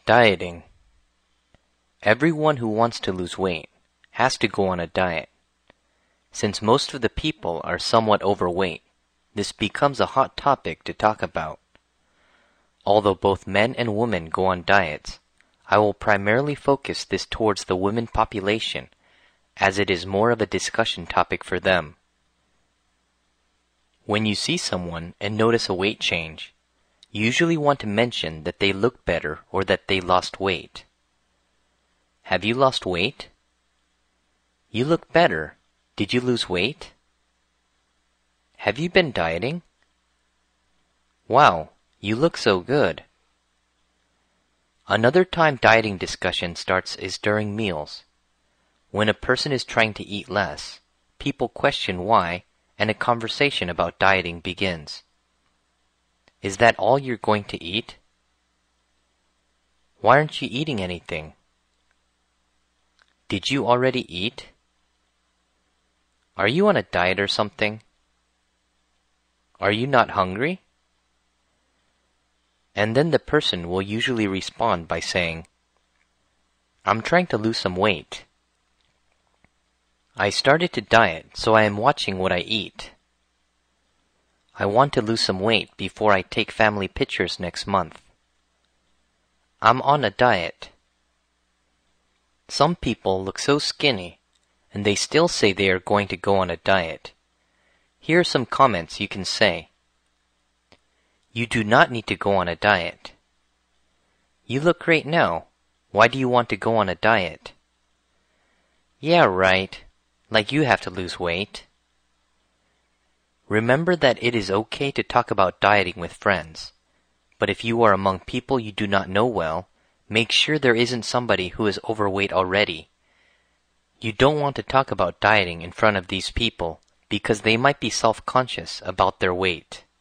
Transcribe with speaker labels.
Speaker 1: Dieting. Everyone who wants to lose weight has to go on a diet. Since most of the people are somewhat overweight, this becomes a hot topic to talk about. Although both men and women go on diets, I will primarily focus this towards the women population, as it is more of a discussion topic for them. When you see someone and notice a weight change, you usually want to mention that they look better or that they lost weight. Have you lost weight? You look better. Did you lose weight? Have you been dieting? Wow, you look so good. Another time dieting discussion starts is during meals. When a person is trying to eat less, people question why, and a conversation about dieting begins. Is that all you're going to eat? Why aren't you eating anything? Did you already eat? Are you on a diet or something? Are you not hungry? And then the person will usually respond by saying, I'm trying to lose some weight. I started to diet, so I am watching what I eat. I want to lose some weight before I take family pictures next month. I'm on a diet. Some people look so skinny, and they still say they are going to go on a diet. Here are some comments you can say. You do not need to go on a diet. You look great now. Why do you want to go on a diet? Yeah, right. Like you have to lose weight. Remember that it is okay to talk about dieting with friends. But if you are among people you do not know well, make sure there isn't somebody who is overweight already. You don't want to talk about dieting in front of these people because they might be self-conscious about their weight.